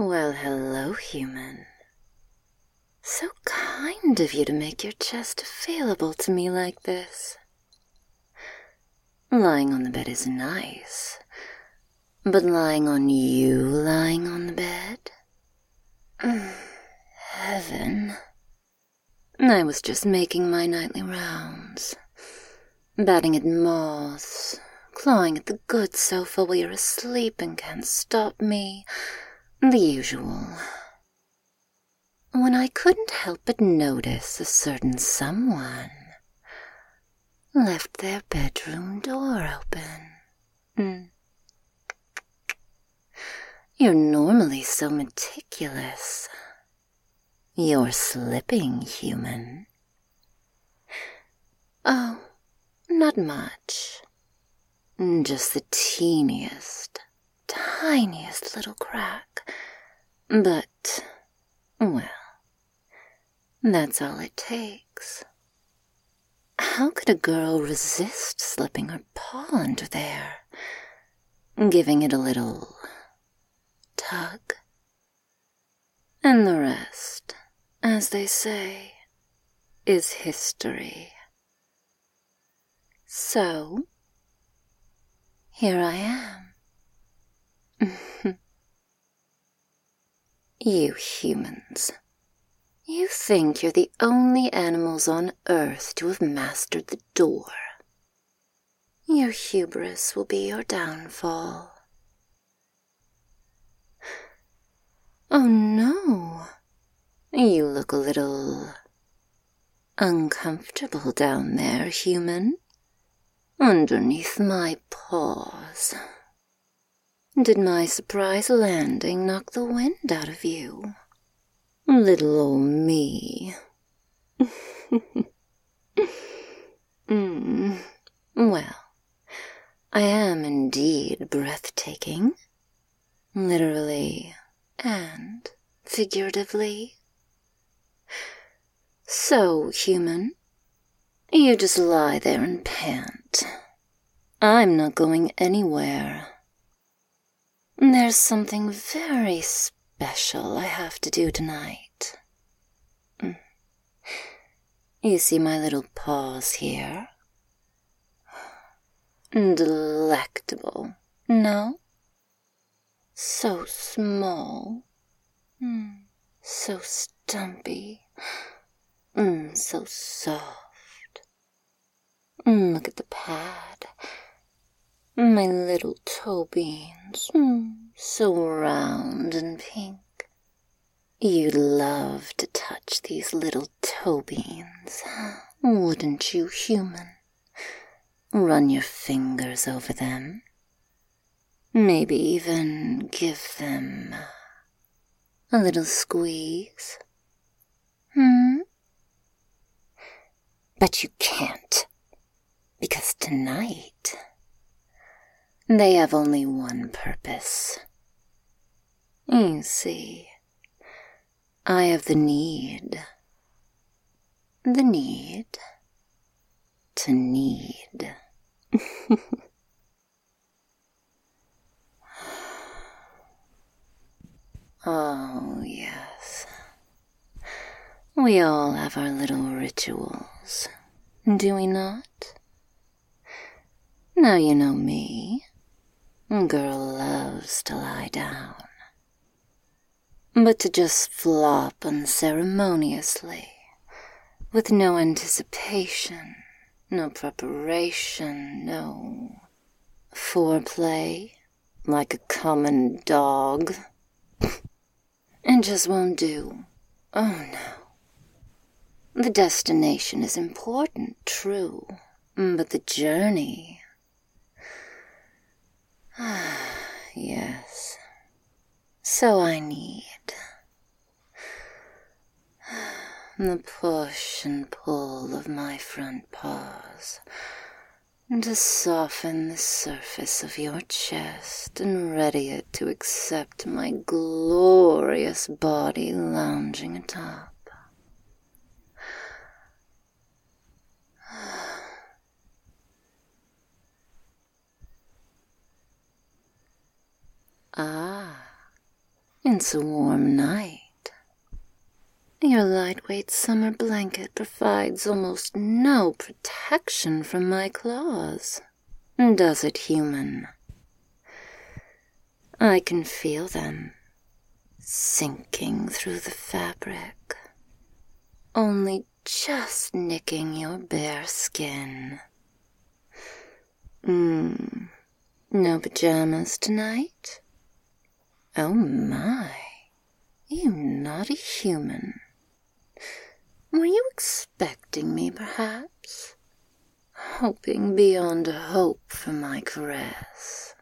Well, hello, human. So kind of you to make your chest available to me like this. Lying on the bed is nice, but lying on the bed? Heaven. I was just making my nightly rounds, batting at moths, clawing at the good sofa while you're asleep and can't stop me. The usual. When I couldn't help but notice a certain someone left their bedroom door open. You're normally so meticulous. You're slipping, human. Oh, not much. Just the tiniest little crack. But, well, that's all it takes. How could a girl resist slipping her paw under there, giving it a little tug? And the rest, as they say, is history. So, here I am. You humans. You think you're the only animals on Earth to have mastered the door. Your hubris will be your downfall. Oh no. You look a little uncomfortable down there, human. Underneath my paws. Did my surprise landing knock the wind out of you? Little old me. Well, I am indeed breathtaking. Literally and figuratively. So, human, you just lie there and pant. I'm not going anywhere. There's something very special I have to do tonight. You see my little paws here? Delectable, no? So small, so stumpy, so soft. Look at the pad. My little toe beans, so round and pink. You'd love to touch these little toe beans, wouldn't you, human? Run your fingers over them. Maybe even give them a little squeeze. But you can't, because tonight they have only one purpose. You see, I have the need to need. Oh, yes. We all have our little rituals, do we not? Now you know me. Girl loves to lie down. But to just flop unceremoniously, with no anticipation, no preparation, no foreplay, like a common dog, it just won't do. Oh no. The destination is important, true, but the journey... Yes. So I need the push and pull of my front paws to soften the surface of your chest and ready it to accept my glorious body lounging atop. it's a warm night. Your lightweight summer blanket provides almost no protection from my claws, does it, human? I can feel them sinking through the fabric, only just nicking your bare skin. No pajamas tonight? Oh my, you naughty human. Were you expecting me, perhaps? Hoping beyond hope for my caress?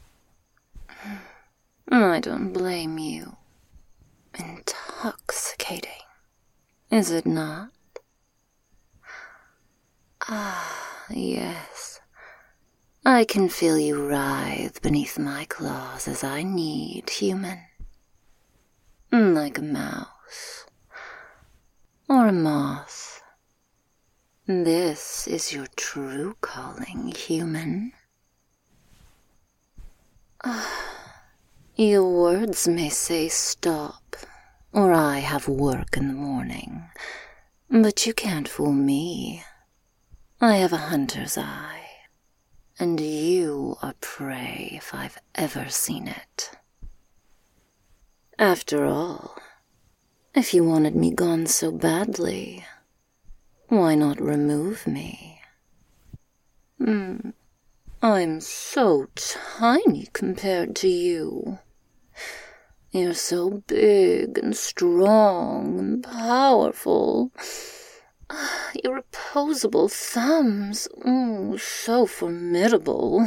I don't blame you. Intoxicating, is it not? Ah, yes. I can feel you writhe beneath my claws as I need, human. Like a mouse. Or a moth. This is your true calling, human. Your words may say stop, or I have work in the morning, but you can't fool me. I have a hunter's eye, and you are prey if I've ever seen it. After all, if you wanted me gone so badly, why not remove me? I'm so tiny compared to you. You're so big and strong and powerful. Your opposable thumbs, so formidable.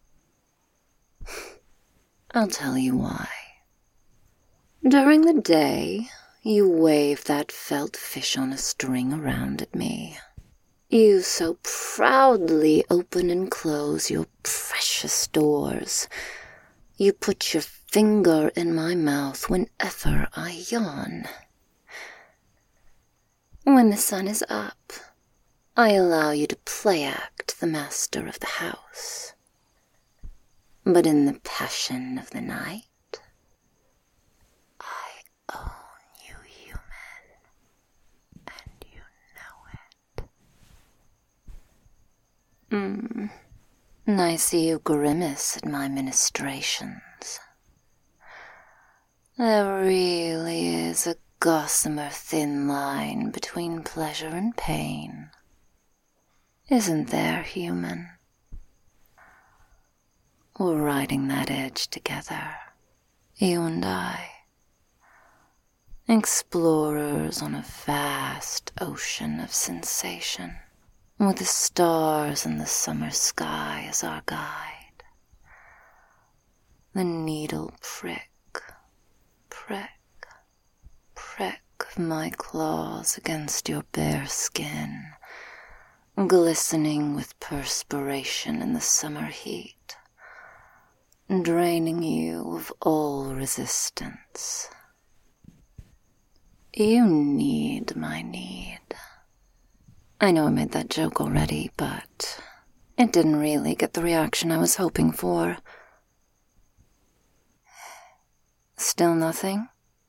I'll tell you why. During the day, you wave that felt fish on a string around at me. You so proudly open and close your precious doors. You put your finger in my mouth whenever I yawn. When the sun is up, I allow you to play act the master of the house. But in the passion of the night, I own you, human, and you know it. I see you grimace at my ministrations. There really is a gossamer thin line between pleasure and pain. Isn't there, human? We're riding that edge together, you and I. Explorers on a vast ocean of sensation, with the stars and the summer sky as our guide. The needle prick, prick, prick of my claws against your bare skin, glistening with perspiration in the summer heat, draining you of all resistance. You need my need. I know I made that joke already, but it didn't really get the reaction I was hoping for. Still nothing?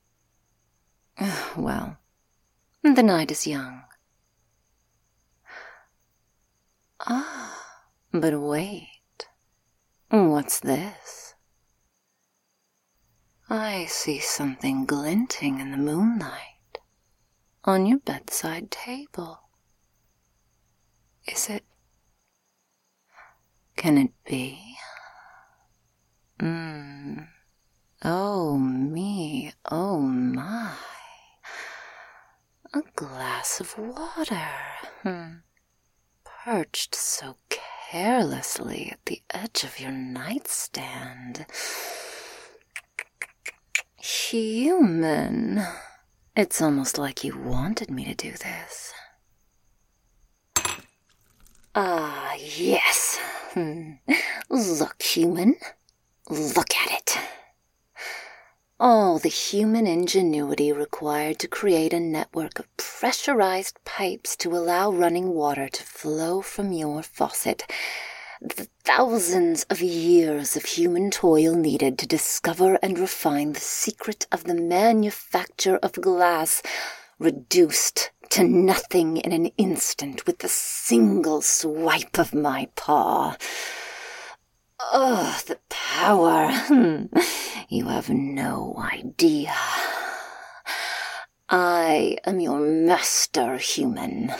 Well, the night is young. But wait. What's this? I see something glinting in the moonlight on your bedside table. Is it? Can it be? Oh me, oh my. A glass of water. Perched so carelessly at the edge of your nightstand. Human. It's almost like you wanted me to do this. Ah, yes. Look, human. Look at it. All the human ingenuity required to create a network of pressurized pipes to allow running water to flow from your faucet. The thousands of years of human toil needed to discover and refine the secret of the manufacture of glass, reduced to nothing in an instant with the single swipe of my paw. Oh, the power! You have no idea. I am your master human.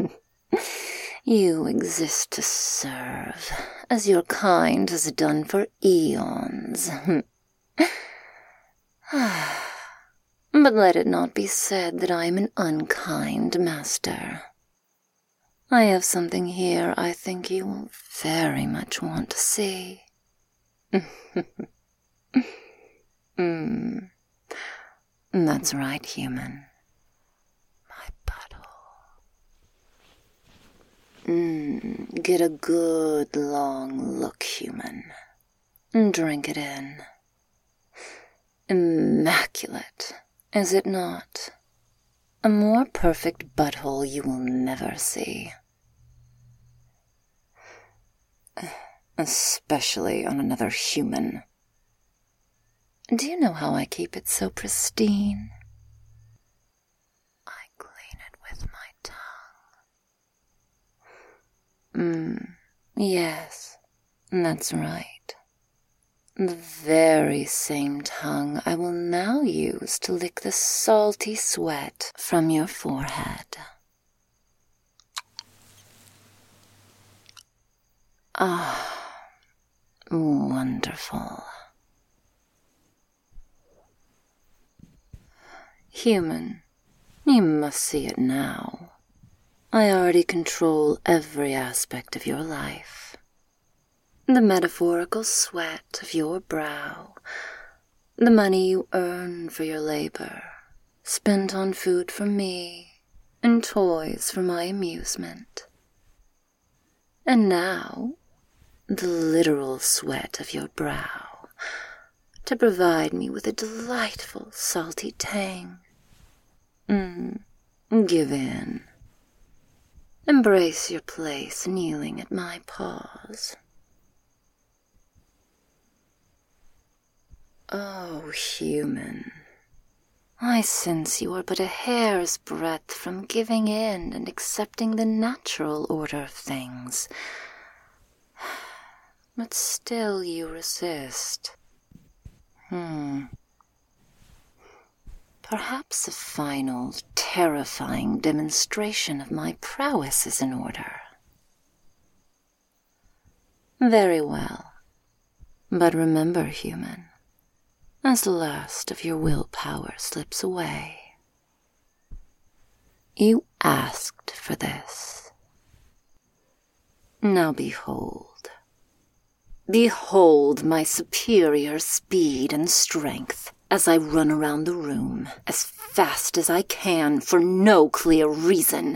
You exist to serve, as your kind has done for eons. But let it not be said that I am an unkind master. I have something here I think you will very much want to see. That's right, human. My butthole. Get a good long look, human. Drink it in. Immaculate, is it not? A more perfect butthole you will never see. Especially on another human. Do you know how I keep it so pristine? I clean it with my tongue. Yes, that's right. The very same tongue I will now use to lick the salty sweat from your forehead. Ah, wonderful. Human, you must see it now. I already control every aspect of your life. The metaphorical sweat of your brow, the money you earn for your labor, spent on food for me and toys for my amusement. And now, the literal sweat of your brow, to provide me with a delightful salty tang. Give in. Embrace your place kneeling at my paws. Oh, human, I sense you are but a hair's breadth from giving in and accepting the natural order of things. But still you resist. Perhaps a final, terrifying demonstration of my prowess is in order. Very well. But remember, human, as the last of your willpower slips away, you asked for this. Now behold. Behold my superior speed and strength as I run around the room as fast as I can for no clear reason.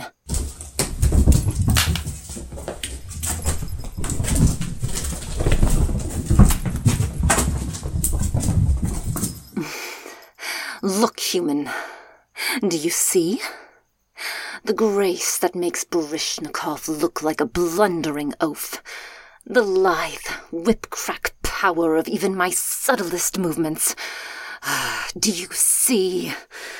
Look, human, do you see? The grace that makes Baryshnikov look like a blundering oaf. The lithe, whip-crack power of even my subtlest movements. Do you see?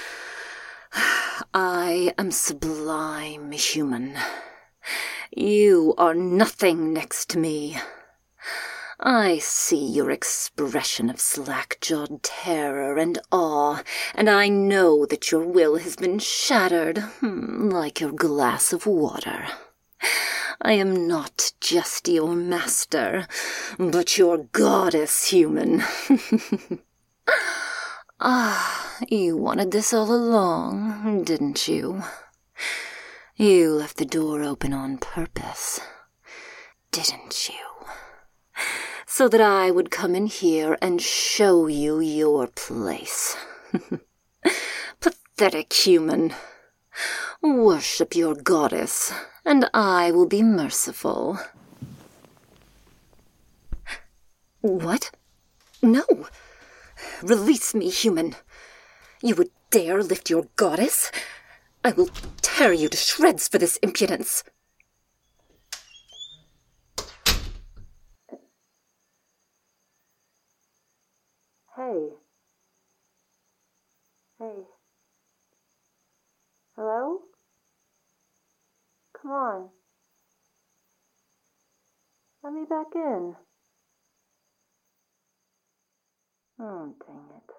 I am sublime, human. You are nothing next to me. I see your expression of slack-jawed terror and awe, and I know that your will has been shattered, like your glass of water. I am not just your master, but your goddess, human. You wanted this all along, didn't you? You left the door open on purpose, didn't you? So that I would come in here and show you your place. Pathetic human. Worship your goddess, and I will be merciful. What? No! Release me, human. You would dare lift your goddess? I will tear you to shreds for this impudence. Hey. Hey. Hello? Come on. Let me back in. Oh, dang it.